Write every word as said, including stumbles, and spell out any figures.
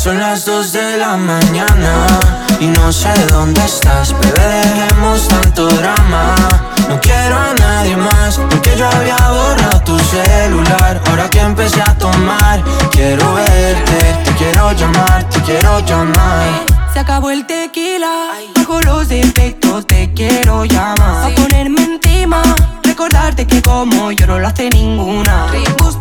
Son las dos de la mañana y no sé dónde estás. Bebé, dejemos tanto drama. No quiero a nadie más, porque yo había borrado tu celular. Ahora que empecé a tomar, quiero verte, te quiero llamar, te quiero llamar. Se acabó el tequila, bajo los defectos te quiero llamar. A ponerme encima, recordarte que como yo no lo hace ninguna.